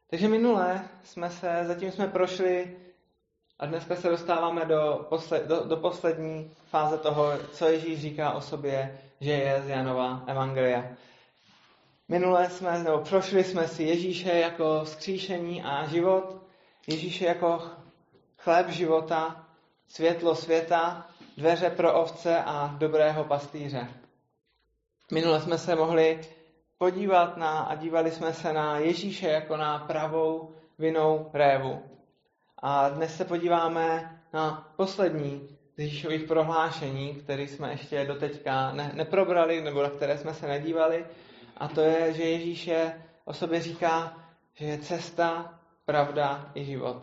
Takže minule zatím jsme prošli a dneska se dostáváme do poslední fáze toho, co Ježíš říká o sobě, že je z Janova evangelia. Minule prošli jsme si Ježíše jako vzkříšení a život, Ježíše jako chléb života, světlo světa, dveře pro ovce a dobrého pastýře. Minule jsme se mohli podívat a dívali jsme se na Ježíše jako na pravou vinnou révu. A dnes se podíváme na poslední z Ježíšových prohlášení, které jsme ještě doteďka neprobrali, nebo na které jsme se nedívali. A to je, že Ježíš o sobě říká, že je cesta, pravda i život.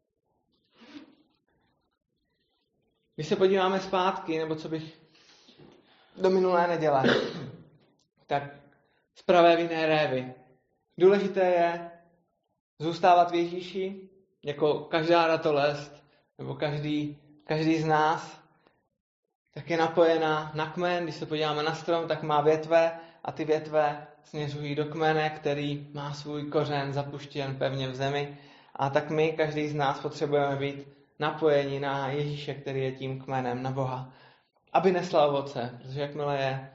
Když se podíváme zpátky, nebo co bych do minulé neděle, tak z pravé vinné révy. Důležité je zůstávat v Ježíši, jako každá ratolest, nebo každý z nás, tak je napojená na kmen. Když se podíváme na strom, tak má větve a ty větve směřují do kmene, který má svůj kořen zapuštěn pevně v zemi. A tak my, každý z nás, potřebujeme být napojeni na Ježíše, který je tím kmenem, na Boha, aby nesla ovoce, protože jakmile je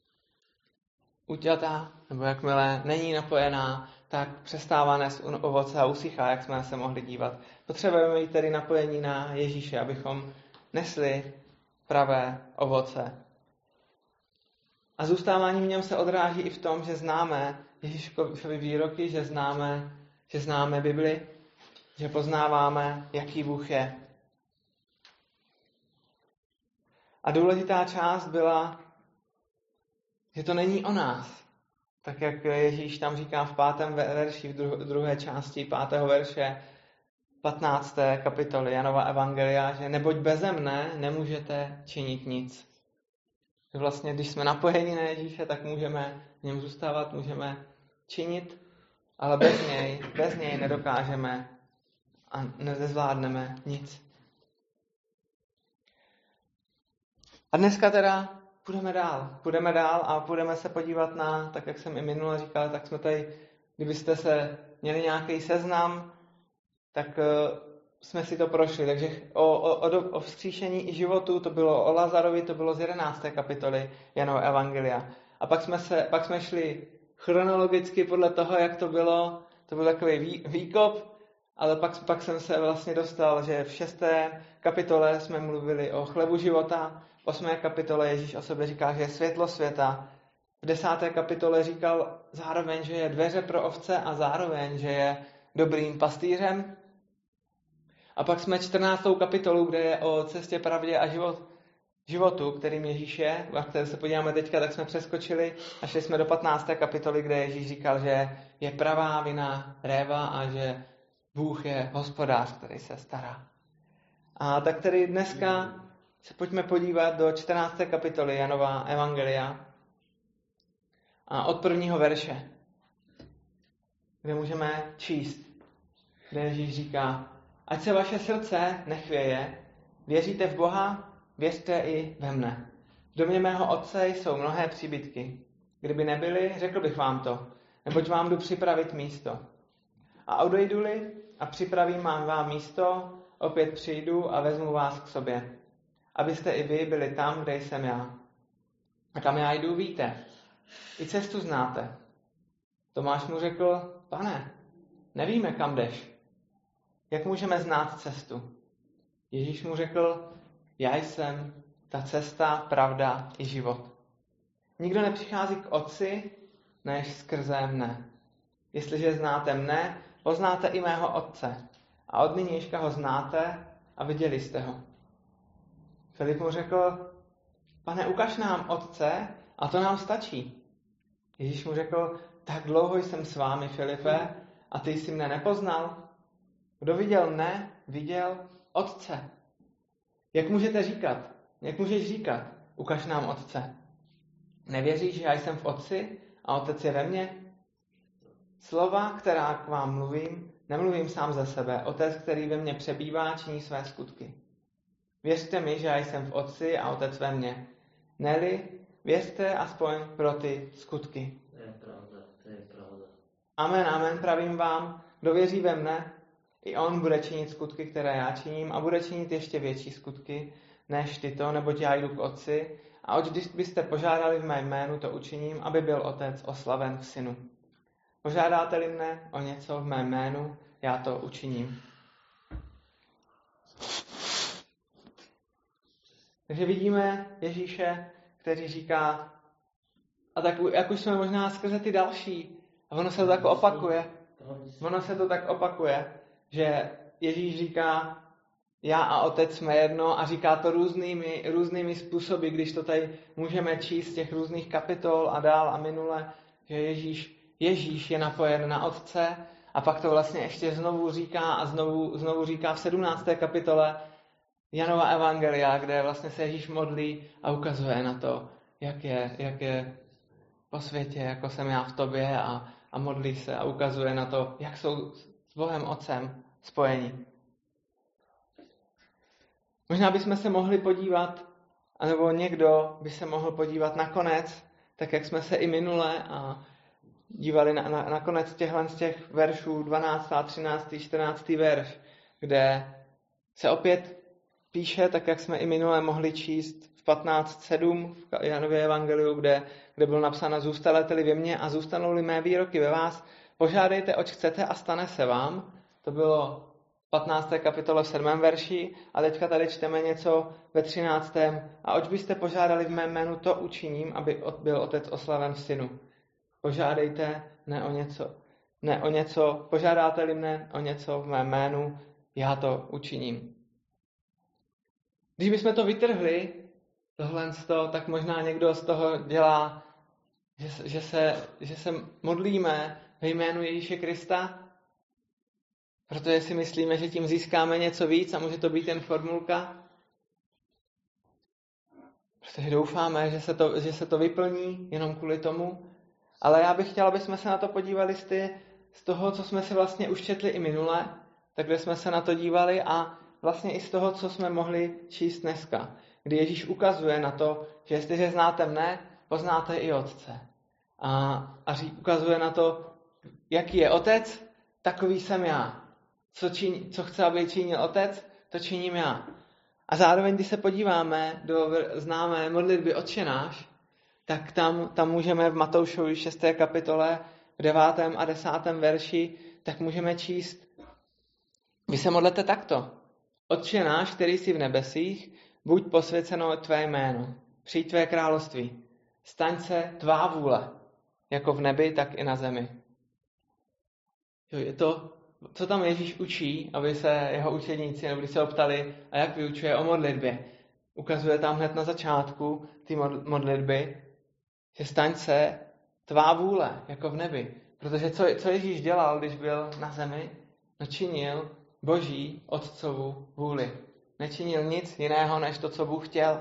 uťatá, nebo jakmile není napojená, tak přestává nést ovoce a usychá, jak jsme se mohli dívat. Potřebujeme být tedy napojení na Ježíše, abychom nesli pravé ovoce. A zůstávání v něm se odráží i v tom, že známe Ježíšovy výroky, že známe Bibli, že poznáváme, jaký Bůh je. A důležitá část byla, že to není o nás. Tak jak Ježíš tam říká v 5. verši, v druhé části 5. verše 15. kapitoly Janova evangelia, že neboť beze mne nemůžete činit nic. Že vlastně, když jsme napojeni na Ježíše, tak můžeme v něm zůstávat, můžeme činit, ale bez něj nedokážeme a nezvládneme nic. A dneska teda půjdeme dál a budeme se podívat na, tak jak jsem i minule říkal, tak jsme tady, kdybyste se měli nějaký seznam, tak jsme si to prošli. Takže o vzkříšení i životu, to bylo o Lazarovi, to bylo z 11. kapitoly Janova evangelia. A pak jsme šli chronologicky podle toho, jak to byl takový výkop, ale pak jsem se vlastně dostal, že v 6. kapitole jsme mluvili o chlebu života, v 8. kapitole Ježíš o sobě říká, že je světlo světa, v 10. kapitole říkal zároveň, že je dveře pro ovce a zároveň, že je dobrým pastýřem. A pak jsme 14. kapitolu, kde je o cestě, pravdě a životu, kterým Ježíš je, a které se podíváme teďka, tak jsme přeskočili a šli jsme do 15. kapitoly, kde Ježíš říkal, že je pravá vinná réva a že Bůh je hospodář, který se stará. A tak tedy dneska se pojďme podívat do 14. kapitoly Janova evangelia a od 1. verše, kde můžeme číst, kde Ježíš říká, ať se vaše srdce nechvěje, věříte v Boha, věřte i ve mne. V domě mého otce jsou mnohé příbytky. Kdyby nebyly, řekl bych vám to, neboť vám jdu připravit místo. A odejdu-li a připravím vám místo, opět přijdu a vezmu vás k sobě, abyste i vy byli tam, kde jsem já. A kam já jdu, víte. I cestu znáte. Tomáš mu řekl, Pane, nevíme, kam jdeš. Jak můžeme znát cestu? Ježíš mu řekl, já jsem ta cesta, pravda i život. Nikdo nepřichází k Otci, než skrze mne. Jestliže znáte mne, poznáte i mého Otce. A od nynějška ho znáte a viděli jste ho. Filip mu řekl, Pane, ukaž nám Otce a to nám stačí. Ježíš mu řekl, tak dlouho jsem s vámi, Filipe, a ty jsi mne nepoznal? Kdo viděl mne, viděl Otce. Jak můžeš říkat, ukaž nám Otce? Nevěříš, že já jsem v Otci a Otec je ve mně? Slova, která k vám mluvím, nemluvím sám za sebe. Otec, který ve mně přebývá, činí své skutky. Věřte mi, že já jsem v Otci a Otec ve mně. Neli, věřte aspoň pro ty skutky. To je pravda. Amen, amen, pravím vám, kdo věří ve mne, i on bude činit skutky, které já činím a bude činit ještě větší skutky než tyto, neboť já jdu k Otci a oč když byste požádali v mém jménu, to učiním, aby byl Otec oslaven v Synu. Požádáte-li mne o něco v mém jménu, já to učiním. Takže vidíme Ježíše, který říká, a tak jak už jsme možná skrze ty další, a ono se to tak opakuje. Ono se to tak opakuje, že Ježíš říká, já a Otec jsme jedno a říká to různými způsoby, když to tady můžeme číst z těch různých kapitol a dál a minule, že Ježíš je napojen na Otce a pak to vlastně ještě znovu říká a znovu říká v 17. kapitole Janova evangelia, kde vlastně se Ježíš modlí a ukazuje na to, jak je po světě, jako jsem já v tobě a modlí se a ukazuje na to, jak jsou s Bohem Otcem spojení. Možná bychom se mohli podívat, anebo někdo by se mohl podívat na konec, tak jak jsme se i minule a dívali na konec z těch veršů 12., 13., 14. verš, kde se opět píše, tak jak jsme i minule mohli číst v 15.7 v Janově evangeliu, kde bylo napsáno zůstanete-li ve mně a zůstanou-li mé výroky ve vás, požádejte, oč chcete a stane se vám. To bylo 15. kapitole v 7. verši a teďka tady čteme něco ve 13. A oč byste požádali v mém jménu, to učiním, aby byl Otec oslaven v Synu. Požádejte ne o něco, požádáte-li mne o něco v mém jménu, já to učiním. Když bychom to vytrhli, tak možná někdo z toho dělá, že se modlíme ve jménu Ježíše Krista, protože si myslíme, že tím získáme něco víc a může to být jen formulka. Protože doufáme, že se to vyplní jenom kvůli tomu. Ale já bych chtěl, aby jsme se na to podívali z toho, co jsme si vlastně už četli i minule, tak kde jsme se na to dívali a vlastně i z toho, co jsme mohli číst dneska. Kdy Ježíš ukazuje na to, že jestliže znáte mne, poznáte i Otce. A ukazuje na to, jaký je Otec, takový jsem já. Co chce, aby činil Otec, to činím já. A zároveň, když se podíváme do známé modlitby Otče náš, tak tam můžeme v Matoušovi 6. kapitole v 9. a 10. verši, tak můžeme číst, vy se modlete takto. Otče náš, který jsi v nebesích, buď posvěceno tvé jméno, přijď tvé království, staň se tvá vůle, jako v nebi, tak i na zemi. Jo, je to, co tam Ježíš učí, aby se jeho učedníci, nebo když se ho ptali, a jak vyučuje o modlitbě. Ukazuje tam hned na začátku ty modlitby, že staň se tvá vůle, jako v nebi. Protože co Ježíš dělal, když byl na zemi? No činil Boží Otcovu vůli. Nečinil nic jiného, než to, co Bůh chtěl.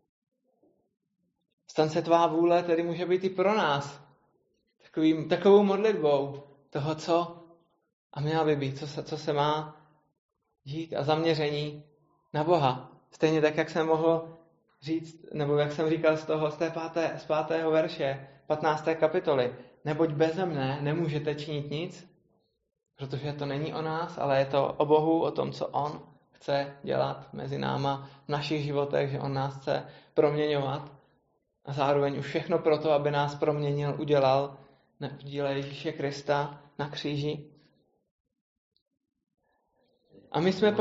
Staň se tvá vůle, tedy může být i pro nás takovou modlitbou toho, co a měla by být, co se má dít a zaměření na Boha. Stejně tak, jak jsem mohl říct, nebo jak jsem říkal z z 5. verše 15. kapitoly. Neboť beze mne nemůžete činit nic, protože to není o nás, ale je to o Bohu, o tom, co On chce dělat mezi náma v našich životech, že On nás chce proměňovat a zároveň už všechno proto, aby nás proměnil, udělal v díle Ježíše Krista na kříži. A my jsme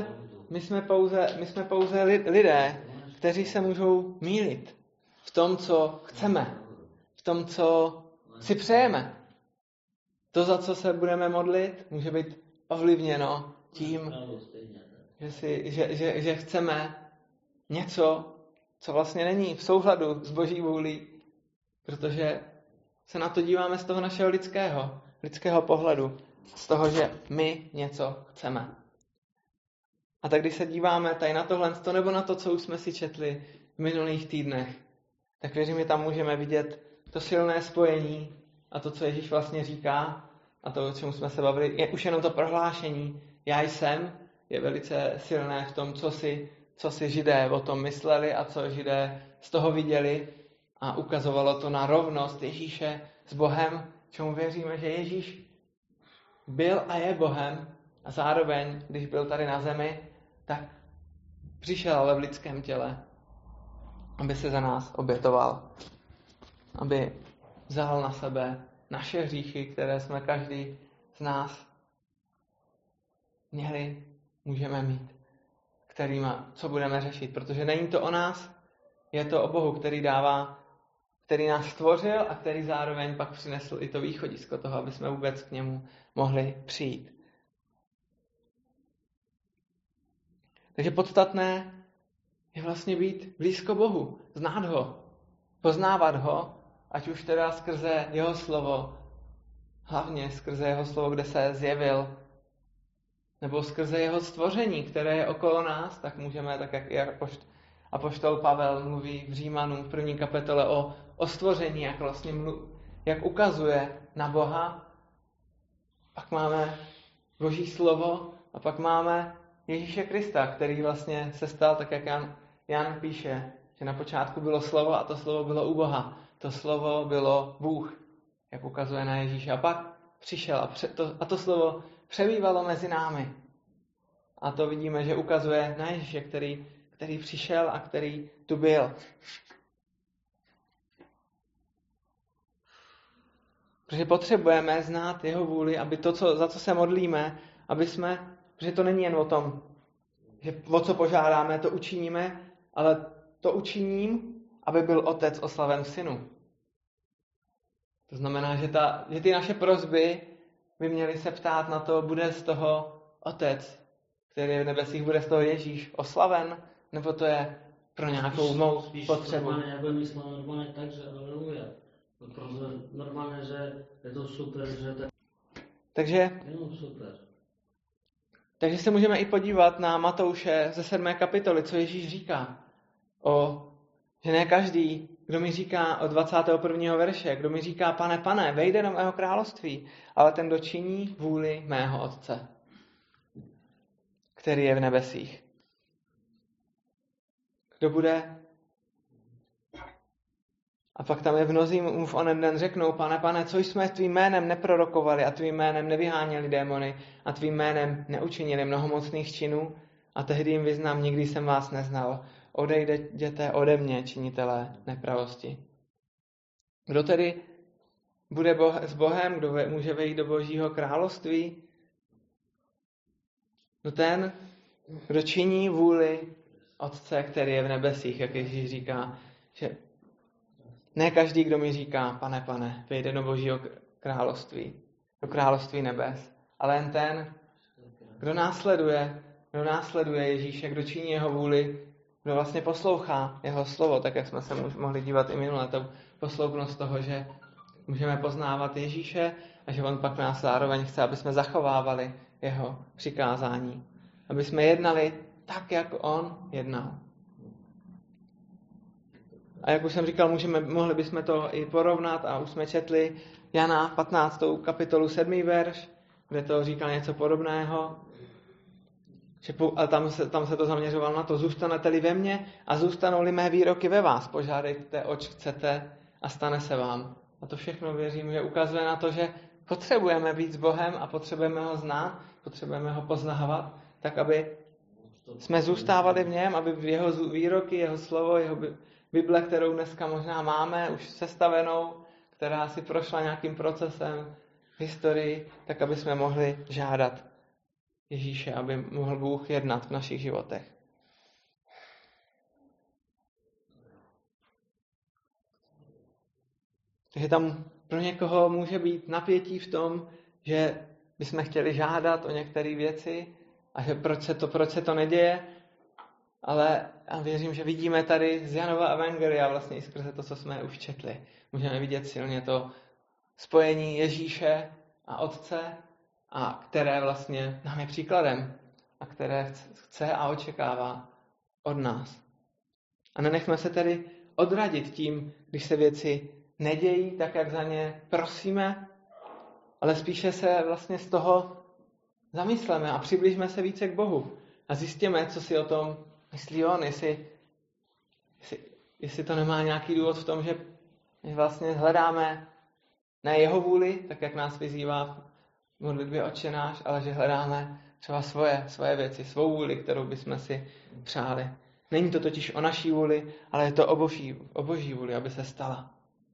pouze lidé, kteří se můžou mýlit v tom, co chceme, v tom, co si přejeme. To, za co se budeme modlit, může být ovlivněno tím, že chceme něco, co vlastně není v souladu s Boží vůlí, protože se na to díváme z toho našeho lidského pohledu, z toho, že my něco chceme. A tak když se díváme tady na tohle, nebo na to, co už jsme si četli v minulých týdnech, tak věřím, že tam můžeme vidět to silné spojení a to, co Ježíš vlastně říká a to, o čem jsme se bavili, je už jenom to prohlášení já jsem, je velice silné v tom, co si Židé o tom mysleli a co Židé z toho viděli a ukazovalo to na rovnost Ježíše s Bohem, čemu věříme, že Ježíš byl a je Bohem a zároveň, když byl tady na zemi, tak přišel ale v lidském těle, aby se za nás obětoval. Aby vzal na sebe naše hříchy, které jsme každý z nás měli, můžeme mít, co budeme řešit. Protože není to o nás, je to o Bohu, který nás stvořil a který zároveň pak přinesl i to východisko toho, aby jsme vůbec k němu mohli přijít. Takže podstatné je vlastně být blízko Bohu, znát ho, poznávat ho, ať už teda skrze jeho slovo, hlavně skrze jeho slovo, kde se zjevil, nebo skrze jeho stvoření, které je okolo nás, tak můžeme, tak jak i apoštol Pavel mluví v Římanům v 1. kapitole o stvoření, jak ukazuje na Boha. Pak máme Boží slovo a pak máme Ježíše Krista, který vlastně se stal, tak jak Jan píše, že na počátku bylo slovo a to slovo bylo u Boha. To slovo bylo Bůh, jak ukazuje na Ježíše. A pak přišel a to slovo přebývalo mezi námi. A to vidíme, že ukazuje na Ježíše, který přišel a který tu byl. Protože potřebujeme znát jeho vůli, aby za co se modlíme, protože to není jen o tom, že o co požádáme, to učiníme, ale to učiním, aby byl Otec oslaven v Synu. To znamená, že ty naše prosby by měly se ptát na to, bude z toho Otec, který je v nebesích, bude z toho Ježíš oslaven, nebo to je pro nějakou mou potřebu. Já bych myslel normálně tak, že aleluja. Normálně, že je to super, že tak... Takže super. Takže se můžeme i podívat na Matouše ze 7. kapitoly, co Ježíš říká. Že ne každý, kdo mi říká od 21. verše, kdo mi říká, pane, pane, vejde do mého království, ale ten dočiní vůli mého Otce, který je v nebesích. Kdo bude... A pak tam je mnozí mu v onen den řeknou, pane, co jsme tvým jménem neprorokovali a tvým jménem nevyháněli démony a tvým jménem neučinili mnohomocných činů a tehdy jim vyznám, nikdy jsem vás neznal. Odejděte ode mě, činitelé nepravosti. Kdo tedy bude s Bohem, kdo může vejít do Božího království? No ten, kdo činí vůli Otce, který je v nebesích, jak Ježíš říká, že ne každý, kdo mi říká, pane, vejde do Božího království, do království nebes, ale jen ten, kdo následuje Ježíše, kdo činí jeho vůli, kdo vlastně poslouchá jeho slovo, tak jak jsme se mohli dívat i minule, to posloupnost toho, že můžeme poznávat Ježíše a že on pak nás zároveň chce, aby jsme zachovávali jeho přikázání, aby jsme jednali tak, jak on jednal. A jak už jsem říkal, mohli bychom to i porovnat a už jsme četli Jana 15. kapitolu 7. verš, kde to říkal něco podobného. A tam se to zaměřovalo na to, zůstanete-li ve mně a zůstanou-li mé výroky ve vás, požádejte, oč chcete a stane se vám. A to všechno věřím, že ukazuje na to, že potřebujeme být s Bohem a potřebujeme ho znát, potřebujeme ho poznávat, tak aby jsme zůstávali v něm, aby jeho výroky, jeho slovo, jeho Bible, kterou dneska možná máme už sestavenou, která si prošla nějakým procesem v historii, tak aby jsme mohli žádat Ježíše, aby mohl Bůh jednat v našich životech. Takže tam pro někoho může být napětí v tom, že bychom chtěli žádat o některé věci a že proč se to neděje, ale já věřím, že vidíme tady z Janova evangelia vlastně i skrze to, co jsme už četli. Můžeme vidět silně to spojení Ježíše a Otce, a které vlastně nám je příkladem a které chce a očekává od nás. A nenechme se tedy odradit tím, když se věci nedějí tak, jak za ně prosíme, ale spíše se vlastně z toho zamysleme a přiblížme se více k Bohu a zjistíme, co si o tom myslí on, jestli to nemá nějaký důvod v tom, že vlastně hledáme na jeho vůli, tak jak nás vyzývá modlitbě Otče náš, ale že hledáme třeba svoje věci, svou vůli, kterou bychom si přáli. Není to totiž o naší vůli, ale je to o Boží vůli, aby se stala.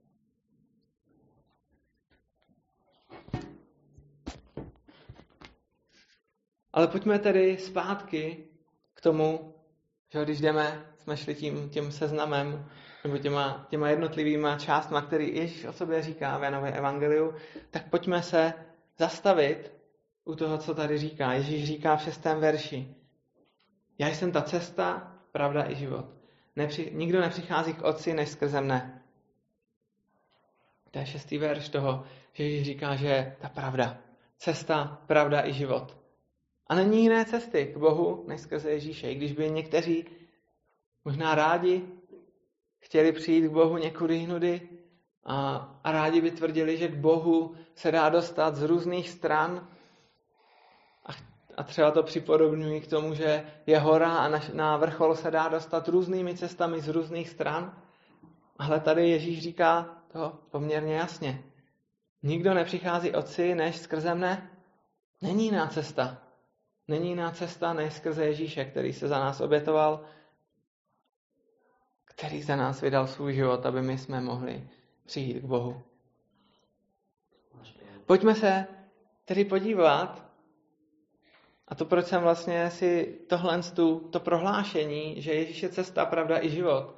Ale pojďme tedy zpátky k tomu, že když jsme šli tím seznamem, nebo těma jednotlivýma částma, který Ježíš o sobě říká v Janově evangeliu, tak pojďme se zastavit u toho, co tady říká. Ježíš říká v 6. verši. Já jsem ta cesta, pravda i život. Nikdo nepřichází k Otci, než skrze mne. To je 6. verš toho, že Ježíš říká, že je ta pravda. Cesta, pravda i život. A není jiné cesty k Bohu, než skrze Ježíše. I když by někteří možná rádi chtěli přijít k Bohu někudy jinudy a rádi by tvrdili, že k Bohu se dá dostat z různých stran a třeba to připodobňují k tomu, že je hora a na vrchol se dá dostat různými cestami z různých stran. Ale tady Ježíš říká to poměrně jasně. Nikdo nepřichází Otci, než skrze mne. Není jiná cesta. Není jiná cesta, než skrze Ježíše, který se za nás obětoval, který za nás vydal svůj život, aby my jsme mohli přijít k Bohu. Pojďme se tedy podívat, a to proč jsem vlastně si to prohlášení, že Ježíš je cesta, pravda i život.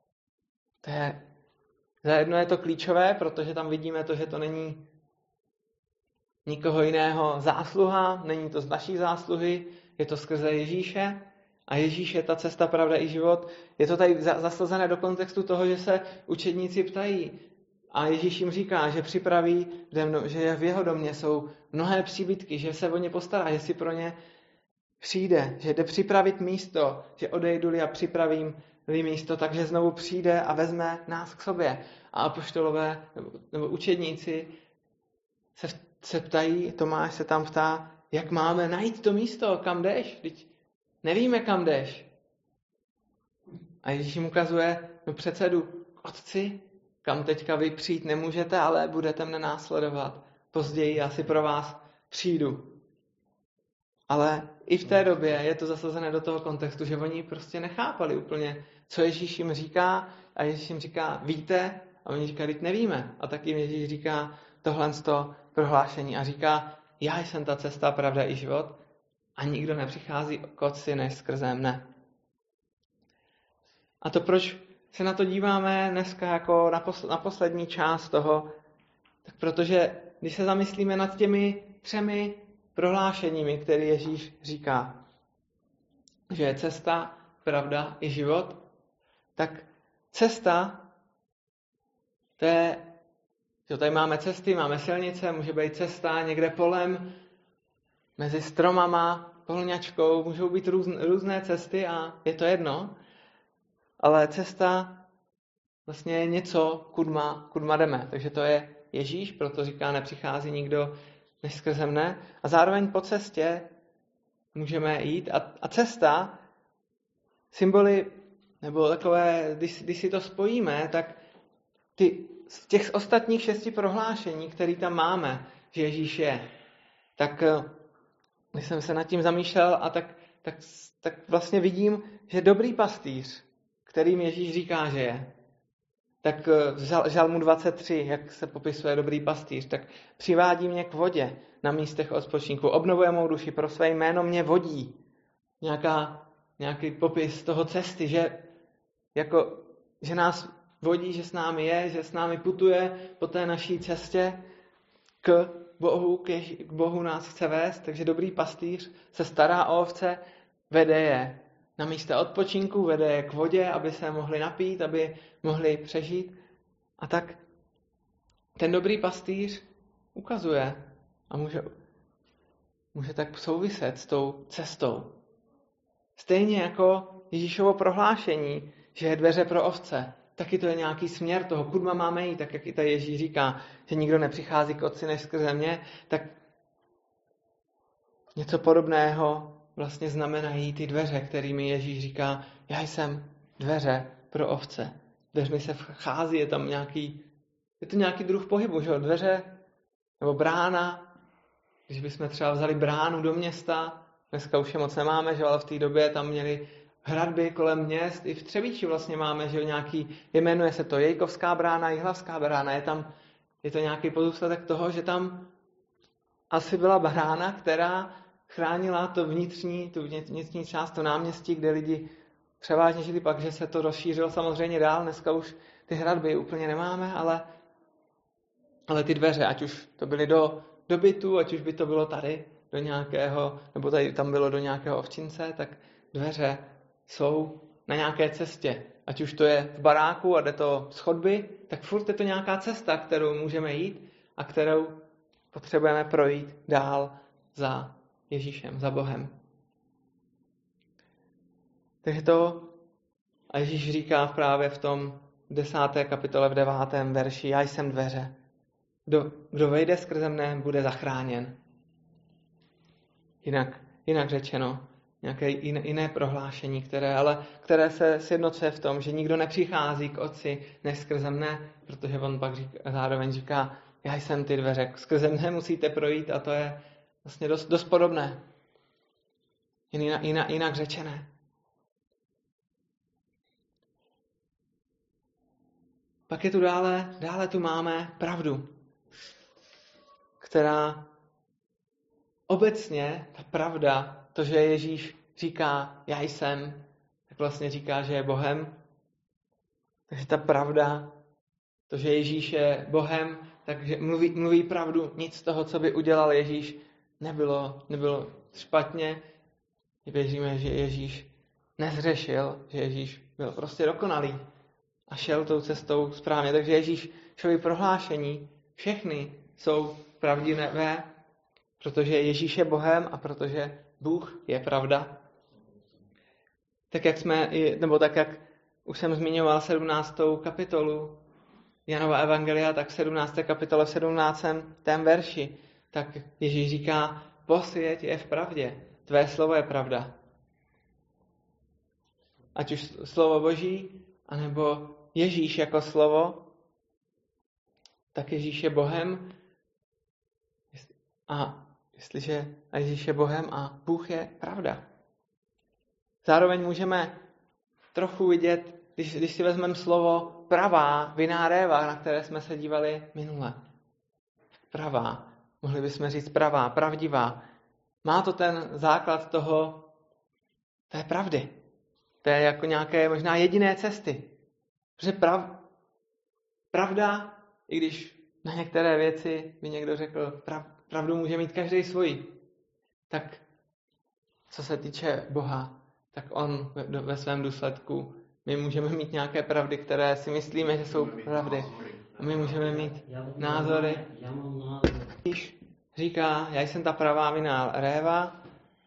Zajedno je to klíčové, protože tam vidíme to, že to není nikoho jiného zásluha, není to z naší zásluhy, je to skrze Ježíše a Ježíš je ta cesta, pravda i život. Je to tady zasazené do kontextu toho, že se učedníci ptají a Ježíš jim říká, že připraví, že v jeho domě jsou mnohé příbytky, že se o ně postará, že si pro ně přijde, že jde připravit místo, že odejdu-li a připravím-li místo, takže znovu přijde a vezme nás k sobě. A apoštolové nebo učedníci se ptají, Tomáš se tam ptá, jak máme najít to místo, kam jdeš? Vždyť nevíme, kam jdeš. A Ježíš jim ukazuje, přece jdu k Otci, kam teďka vy přijít nemůžete, ale budete mne následovat. Později asi pro vás přijdu. Ale i v té době je to zasazené do toho kontextu, že oni prostě nechápali úplně, co Ježíš jim říká a Ježíš jim říká, víte? A oni říkají, teď nevíme. A tak jim Ježíš říká tohle prohlášení a říká, já jsem ta cesta, pravda i život a nikdo nepřichází k Otci, než skrze mne. A to, proč se na to díváme dneska jako na poslední část toho, tak protože když se zamyslíme nad těmi 3 prohlášeními, které Ježíš říká, že je cesta, pravda i život, tak cesta, to je, že tady máme cesty, máme silnice, může být cesta někde polem, mezi stromama, polňačkou, můžou být různé cesty a je to jedno, ale cesta vlastně je něco, kudma jdeme. Takže to je Ježíš, proto říká, nepřichází nikdo než skrze mne. A zároveň po cestě můžeme jít. A cesta, symboly, nebo takové, když si to spojíme, tak z těch ostatních 6 prohlášení, které tam máme, že Ježíš je, tak když jsem se nad tím zamýšlel, a tak vlastně vidím, že dobrý pastýř, kterým Ježíš říká, že je, tak v Žalmu 23, jak se popisuje dobrý pastýř, tak přivádí mě k vodě na místech odpočinku, obnovuje mou duši, pro své jméno mě vodí. Nějaký popis toho cesty, že nás vodí, že s námi je, že s námi putuje po té naší cestě k Bohu nás chce vést, takže dobrý pastýř se stará o ovce, vede je na místa odpočinku, vede je k vodě, aby se mohli napít, aby mohli přežít. A tak ten dobrý pastýř ukazuje a může tak souviset s tou cestou. Stejně jako Ježíšovo prohlášení, že je dveře pro ovce, taky to je nějaký směr toho, kudma máme jít, tak jak i tady Ježíš říká, že nikdo nepřichází k Otci než skrze mě, tak něco podobného vlastně znamenají ty dveře, kterými Ježíš říká, já jsem dveře pro ovce. Dveřmi se vchází, je to nějaký druh pohybu, že jo? Dveře nebo brána Když bychom třeba vzali bránu do města, dneska už je moc nemáme, že, ale v té době tam měli hradby kolem měst, i v Třebíči vlastně máme, že nějaký, jmenuje se to Jejkovská brána, Jihlavská brána, je to nějaký pozůstatek toho, že tam asi byla brána, která chránila tu vnitřní část, to náměstí, kde lidi převážně žili, pak, že se to rozšířilo samozřejmě dál, dneska už ty hradby úplně nemáme, ale ty dveře, ať už to byly do bytu, ať už by to bylo tady do nějakého, nebo tady tam bylo do nějakého ovčince, tak dveře jsou na nějaké cestě. Ať už to je v baráku a jde to z chodby, tak furt je to nějaká cesta, kterou můžeme jít a kterou potřebujeme projít dál za Ježíšem, za Bohem. Takže to a Ježíš říká právě v tom 10. kapitole v 9. verši: Já jsem dveře. Kdo vejde skrze mne, bude zachráněn. Jinak řečeno, nějaké jiné prohlášení, které se sjednocuje v tom, že nikdo nepřichází k Otci než skrze mne, protože on pak zároveň říká: já jsem ty dveře, skrze mne musíte projít, a to je vlastně dost podobné. Jinak řečené. Pak je tu dále tu máme pravdu, která obecně, ta pravda, to, že Ježíš říká já jsem, tak vlastně říká, že je Bohem. Takže ta pravda, to, že Ježíš je Bohem, takže mluví pravdu, nic z toho, co by udělal Ježíš, nebylo špatně. Věříme, že Ježíš nezřešil, že Ježíš byl prostě dokonalý a šel tou cestou správně. Takže Ježíšovi prohlášení všechny jsou pravdivé, protože Ježíš je Bohem a protože Bůh je pravda. Tak jak už jsem zmiňoval 17. kapitolu Janova evangelia, tak v 17. kapitole v 17. verši, tak Ježíš říká: posvěť je v pravdě, tvé slovo je pravda. Ať už slovo Boží, anebo Ježíš jako slovo, tak Ježíš je Bohem. A Ježíš je Bohem a Bůh je pravda. Zároveň můžeme trochu vidět, když si vezmeme slovo pravá, vinná réva, na které jsme se dívali minule. Pravá. Mohli bychom říct pravá, pravdivá. Má to ten základ té pravdy. To je jako nějaké možná jediné cesty. Protože pravda, i když na některé věci by někdo řekl, pravdu může mít každý svoji, tak co se týče Boha, tak on ve svém důsledku, my můžeme mít nějaké pravdy, které si myslíme, že jsou pravdy. A my můžeme mít názory. Ježíš říká: já jsem ta pravá vinná réva,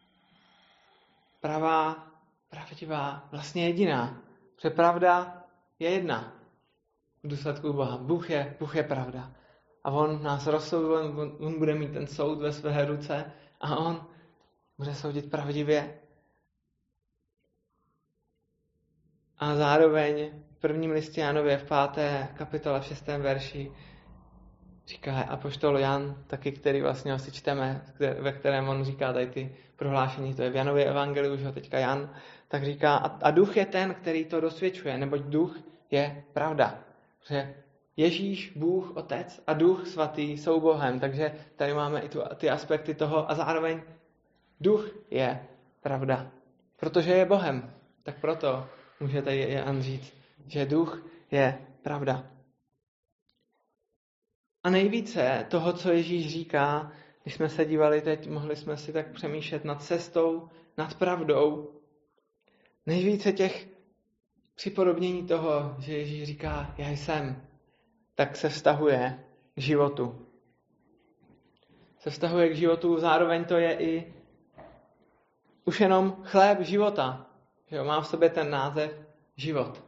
pravá, pravdivá, vlastně jediná. Protože pravda je jedna v důsledku Boha. Bůh je pravda. A on nás rozsoudil, on bude mít ten soud ve své ruce a on bude soudit pravdivě. A zároveň v prvním listě Janově v 5. kapitole v 6. verši říká apoštol Jan, taky, který vlastně si čteme, ve kterém on říká tady ty prohlášení, to je v Janově evangeliu, už ho teďka Jan, tak říká: a duch je ten, který to dosvědčuje, neboť duch je pravda. Protože Ježíš, Bůh, Otec a Duch Svatý jsou Bohem, takže tady máme i ty aspekty toho a zároveň duch je pravda. Protože je Bohem, tak proto může tady Jan říct, že duch je pravda. A nejvíce toho, co Ježíš říká, když jsme se dívali teď, mohli jsme si tak přemýšlet nad cestou, nad pravdou. Nejvíce těch připodobnění toho, že Ježíš říká já jsem, tak se vztahuje k životu. Se vztahuje k životu, zároveň to je i už jenom chléb života. Že jo, má v sobě ten název život.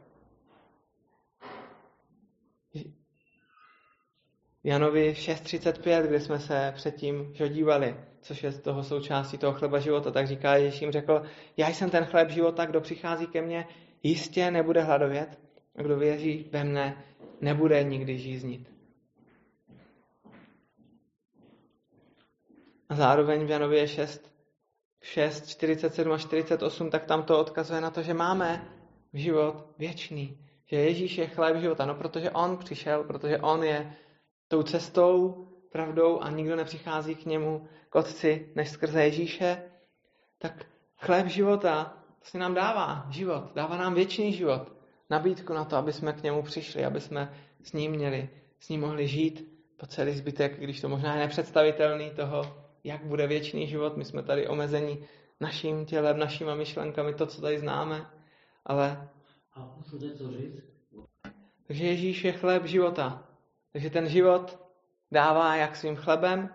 Janovi 6.35, kde jsme se předtím dívali, což je z toho součástí toho chleba života, tak říká, Ježíš jim řekl: já jsem ten chléb života, kdo přichází ke mně, jistě nebude hladovět, a kdo věří ve mne, nebude nikdy žíznit. A zároveň v Janově 6, 47 a 48, tak tam to odkazuje na to, že máme život věčný. Že Ježíš je chléb života. No protože on přišel, protože on je tou cestou, pravdou a nikdo nepřichází k němu, k Otci, než skrze Ježíše. Tak chléb života si nám dává život, dává nám věčný život. Nabídku na to, aby jsme k němu přišli, aby jsme s ním mohli žít po celý zbytek, když to možná je nepředstavitelný toho, jak bude věčný život. My jsme tady omezení naším tělem, našimi myšlenkami, to, co tady známe, ale... A musím něco říct? Takže Ježíš je chléb života. Takže ten život dává jak svým chlebem.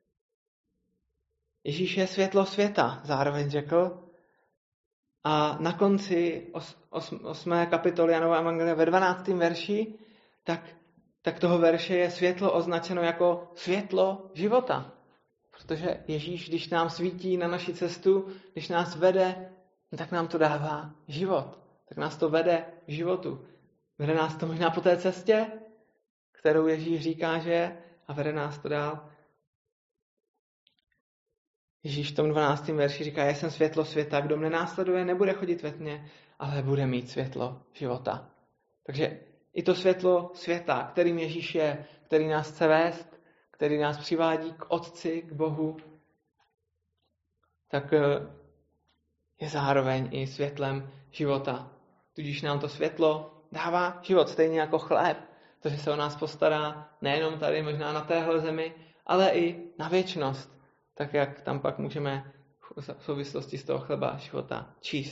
Ježíš je světlo světa, zároveň řekl. A na konci 8. kapitoly Janova evangelia ve 12. verši, tak toho verše je světlo označeno jako světlo života. Protože Ježíš, když nám svítí na naši cestu, když nás vede, tak nám to dává život. Tak nás to vede k životu. Vede nás to možná po té cestě, kterou Ježíš říká, že je, a vede nás to dál. Ježíš v tom 12. verši říká, já jsem světlo světa, kdo mne následuje, nebude chodit ve tmě, ale bude mít světlo života. Takže i to světlo světa, kterým Ježíš je, který nás chce vést, který nás přivádí k Otci, k Bohu, tak je zároveň i světlem života. Tudíž nám to světlo dává život, stejně jako chléb, to, že se o nás postará nejenom tady, možná na téhle zemi, ale i na věčnost, tak jak tam pak můžeme v souvislosti z toho chleba života číst.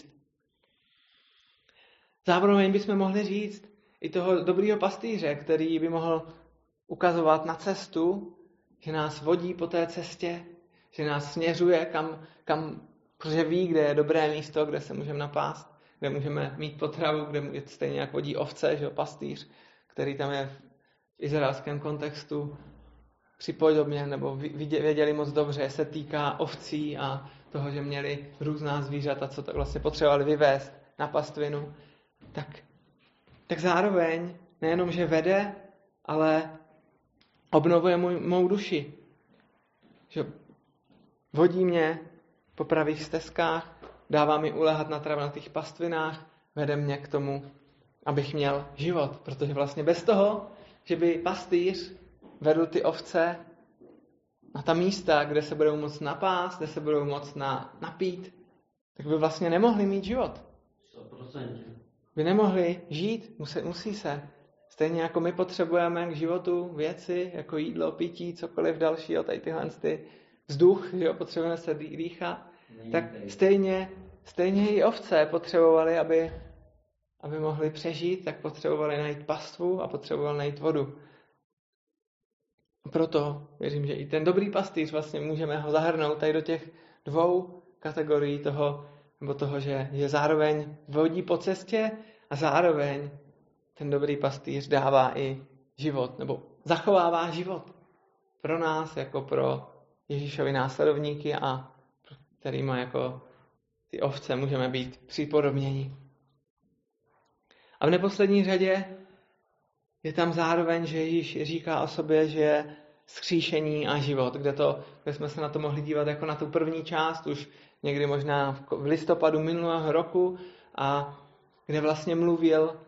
Zároveň bychom mohli říct i toho dobrýho pastýře, který by mohl ukazovat na cestu, že nás vodí po té cestě, že nás směřuje, kam protože ví, kde je dobré místo, kde se můžeme napást, kde můžeme mít potravu, kde je stejně jak vodí ovce, že pastýř, který tam je v izraelském kontextu připodobně, nebo věděli moc dobře, se týká ovcí a toho, že měli různá zvířata, co tak vlastně potřebovali vyvést na pastvinu, tak zároveň nejenom, že vede, ale obnovuje mou duši. Že vodí mě po pravých stezkách, dává mi ulehat na travnatých pastvinách, vede mě k tomu, abych měl život. Protože vlastně bez toho, že by pastýř vedl ty ovce na ta místa, kde se budou moct napást, kde se budou moct napít, tak by vlastně nemohli mít život. 100%. By nemohli žít, musí se. Stejně jako my potřebujeme k životu věci, jako jídlo, pití, cokoliv dalšího, tady tyhle vzduch, že jo, potřebujeme se dýchat, tak stejně i ovce potřebovali, aby mohli přežít, tak potřebovali najít pastvu a potřebovali najít vodu. Proto věřím, že i ten dobrý pastýř vlastně můžeme ho zahrnout tady do těch dvou kategorií toho, že zároveň vodí po cestě a zároveň ten dobrý pastýř dává i život, nebo zachovává život pro nás, jako pro Ježíšovi následovníky a kterýma jako ty ovce můžeme být připodobněni. A v neposlední řadě je tam zároveň, že Ježíš říká o sobě, že je vzkříšení a život, kde jsme se na to mohli dívat jako na tu první část, už někdy možná v listopadu minulého roku, a kde vlastně mluvil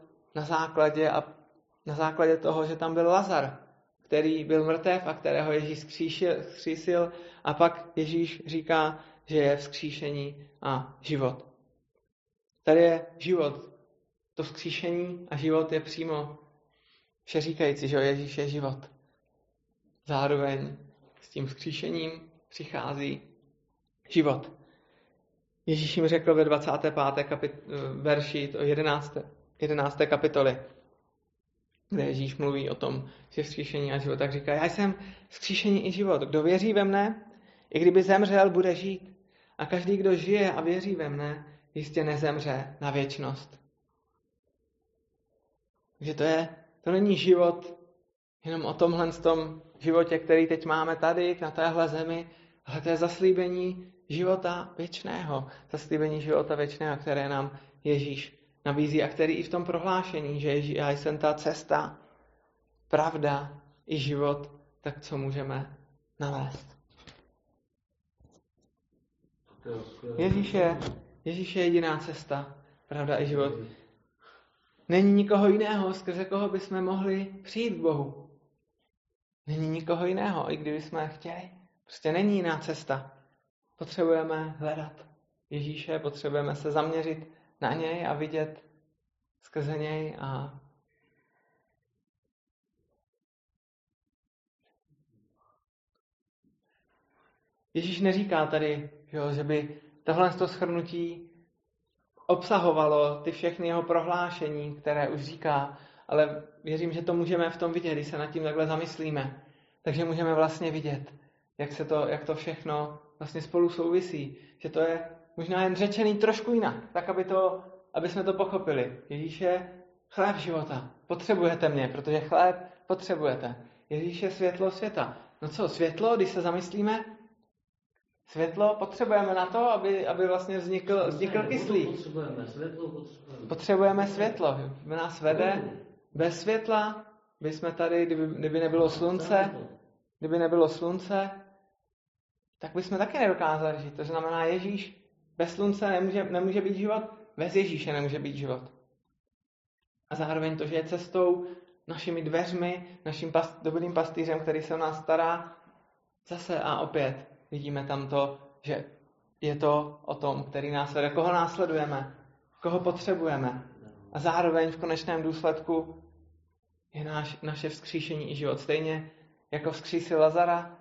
na základě toho, že tam byl Lazar, který byl mrtev a kterého Ježíš vzkřísil, a pak Ježíš říká, že je vzkříšení a život. Tady je život. To vzkříšení a život je přímo všeříkající, že Ježíš je život. Zároveň s tím vzkříšením přichází život. Ježíš jim řekl ve 25. verši, to 11. kapitoly, kde Ježíš mluví o tom, že vzkříšení a život, tak říká, já jsem vzkříšení i život. Kdo věří ve mne, i kdyby zemřel, bude žít. A každý, kdo žije a věří ve mne, jistě nezemře na věčnost. Takže to není život jenom o tomhle tom životě, který teď máme tady, na téhle zemi, ale to je zaslíbení života věčného. Zaslíbení života věčného, které nám Ježíš nabízí a který i v tom prohlášení, že já jsem ta cesta, pravda i život, tak co můžeme nalézt. Ježíš je jediná cesta, pravda i život. Není nikoho jiného, skrze koho bychom mohli přijít k Bohu. Není nikoho jiného, i kdybychom chtěli. Prostě není jiná cesta. Potřebujeme hledat Ježíše, potřebujeme se zaměřit na něj a vidět skrze něj a Ježíš neříká tady, že by tohle shrnutí obsahovalo ty všechny jeho prohlášení, které už říká, ale věřím, že to můžeme v tom vidět, když se nad tím takhle zamyslíme. Takže můžeme vlastně vidět, jak to všechno vlastně spolu souvisí. Že to je možná jen řečený trošku jinak, tak aby jsme to pochopili. Ježíš je chléb života. Potřebujete mě, protože chléb potřebujete. Ježíš je světlo světa. No co, světlo, když se zamyslíme? Světlo potřebujeme na to, aby vlastně vznikl kyslík. Potřebujeme světlo. Nás vede. Bez světla bychom tady, kdyby nebylo slunce, tak bychom taky nedokázali žít. To znamená, Ježíš bez slunce nemůže být život, bez Ježíše nemůže být život. A zároveň to, že je cestou, našimi dveřmi, naším dobrým pastýřem, který se o nás stará, zase a opět vidíme tam to, že je to o tom, který nás vede, koho následujeme, koho potřebujeme. A zároveň v konečném důsledku je naše vzkříšení i život. Stejně jako vzkřísil Lazara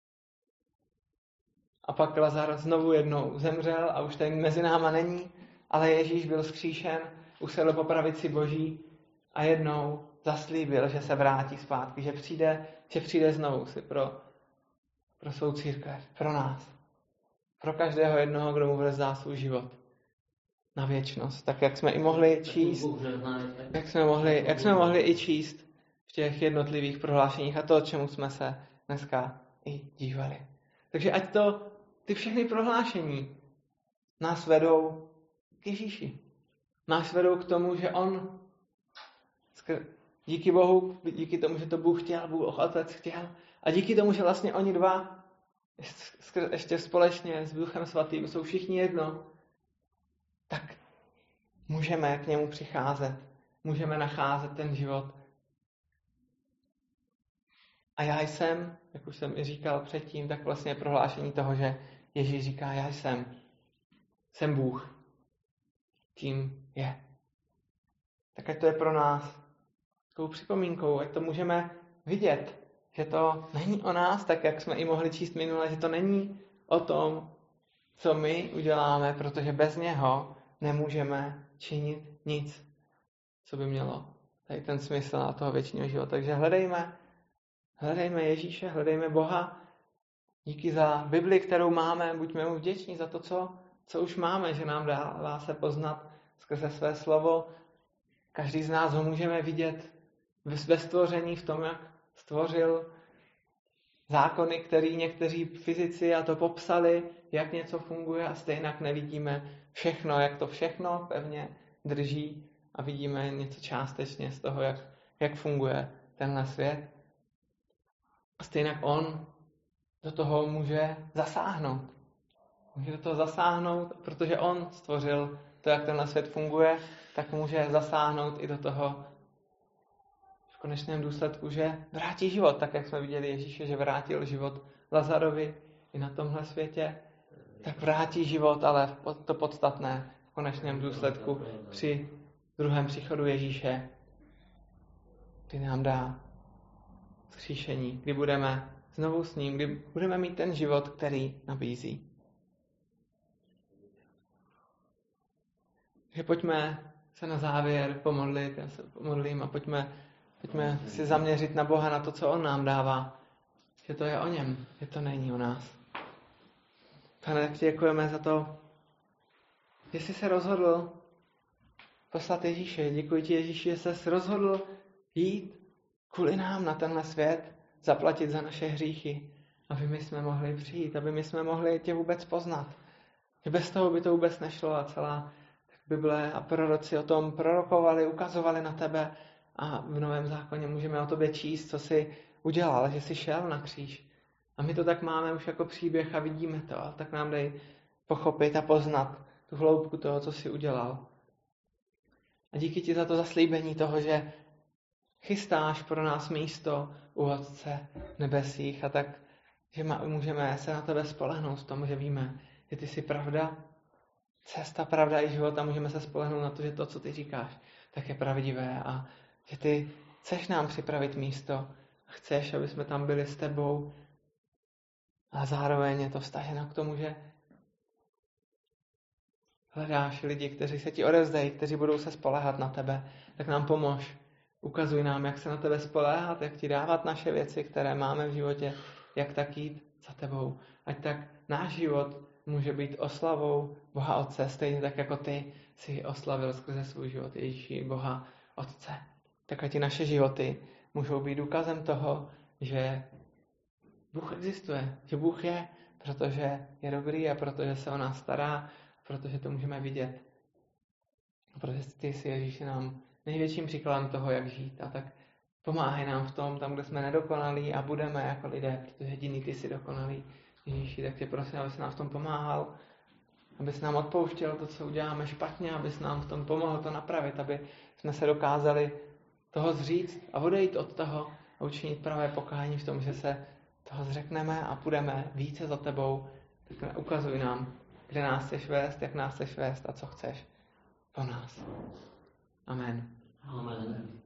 a pak Lazar znovu jednou zemřel a už tady mezi náma není, ale Ježíš byl vzkříšen, usedl po pravici Boží a jednou zaslíbil, že se vrátí zpátky, že přijde znovu si pro svou církev, pro nás. Pro každého jednoho, kdo mu vzdá svůj život na věčnost. Tak jak jsme i mohli číst, jak jsme mohli i číst v těch jednotlivých prohlášeních a to, čemu jsme se dneska i dívali. Takže ať ty všechny prohlášení nás vedou k Ježíši. Nás vedou k tomu, že on díky Bohu, díky tomu, že to Bůh chtěl, Bůh Otec chtěl a díky tomu, že vlastně oni dva ještě společně s Duchem Svatým jsou všichni jedno, tak můžeme k němu přicházet, můžeme nacházet ten život. A já jsem, jak už jsem i říkal předtím, tak vlastně prohlášení toho, že Ježíš říká, já jsem Bůh. Tím je. Tak ať to je pro nás takovou připomínkou, ať to můžeme vidět, že to není o nás, tak jak jsme i mohli číst minule, že to není o tom, co my uděláme, protože bez něho nemůžeme činit nic, co by mělo tady ten smysl na toho věčného života. Takže hledejme Ježíše, hledejme Boha. Díky za Bibli, kterou máme, buďme mu vděční za to, co už máme, že nám dává se poznat skrze své slovo. Každý z nás ho můžeme vidět ve stvoření, v tom, jak stvořil zákony, které někteří fyzici a to popsali, jak něco funguje a stejně nevidíme všechno, jak to všechno pevně drží a vidíme něco částečně z toho, jak funguje tenhle svět. A stejně on do toho může zasáhnout. Může do toho zasáhnout, protože on stvořil to, jak tenhle svět funguje, tak může zasáhnout i do toho v konečném důsledku, že vrátí život, tak jak jsme viděli Ježíše, že vrátil život Lazarovi i na tomhle světě, tak vrátí život, ale to podstatné v konečném důsledku při druhém příchodu Ježíše, kdy nám dá vzkříšení, kdy budeme znovu s ním, kdy budeme mít ten život, který nabízí. Takže pojďme se na závěr pomodlit, já se pomodlím a pojďme si zaměřit na Boha, na to, co on nám dává. Že to je o něm, že to není o nás. Pane, tak ti děkujeme za to, že jsi se rozhodl poslat Ježíše. Děkuji ti, Ježíši, že jsi rozhodl jít kvůli nám na tenhle svět, zaplatit za naše hříchy, aby my jsme mohli přijít, aby my jsme mohli tě vůbec poznat. Že bez toho by to vůbec nešlo a celá Bible a proroci o tom prorokovali, ukazovali na tebe a v Novém zákoně můžeme o tobě číst, co jsi udělal, že jsi šel na kříž. A my to tak máme už jako příběh a vidíme to, ale tak nám dej pochopit a poznat tu hloubku toho, co jsi udělal. A díky ti za to zaslíbení toho, že chystáš pro nás místo u Otce v nebesích a tak, že můžeme se na tebe spolehnout v tom, že víme, že ty jsi pravda, cesta, pravda i život a můžeme se spolehnout na to, že to, co ty říkáš, tak je pravdivé a že ty chceš nám připravit místo a chceš, aby jsme tam byli s tebou a zároveň je to vztaženo k tomu, že hledáš lidi, kteří se ti odevzdají, kteří budou se spoléhat na tebe, tak nám pomož. Ukazuj nám, jak se na tebe spoléhat, jak ti dávat naše věci, které máme v životě, jak tak jít za tebou. Ať tak náš život může být oslavou Boha Otce, stejně tak jako ty si oslavil skrze svůj život Ježíši Boha Otce. Tak ať i naše životy můžou být důkazem toho, že Bůh existuje, že Bůh je, protože je dobrý a protože se o nás stará, protože to můžeme vidět. Protože ty jsi, Ježíši, nám největším příkladem toho, jak žít. A tak pomáhaj nám v tom, tam, kde jsme nedokonalí a budeme jako lidé, protože jediný ty jsi dokonalý, Ježíši, tak tě prosím, abys nám v tom pomáhal, abys nám odpouštěl to, co uděláme špatně, abys nám v tom pomohl to napravit, aby jsme se dokázali toho zříct a odejít od toho a učinit pravé pokání v tom, že se toho zřekneme a půjdeme více za tebou, tak ukazuj nám, kde nás chceš vést, jak nás chceš vést a co chceš po nás. Amen. Amen.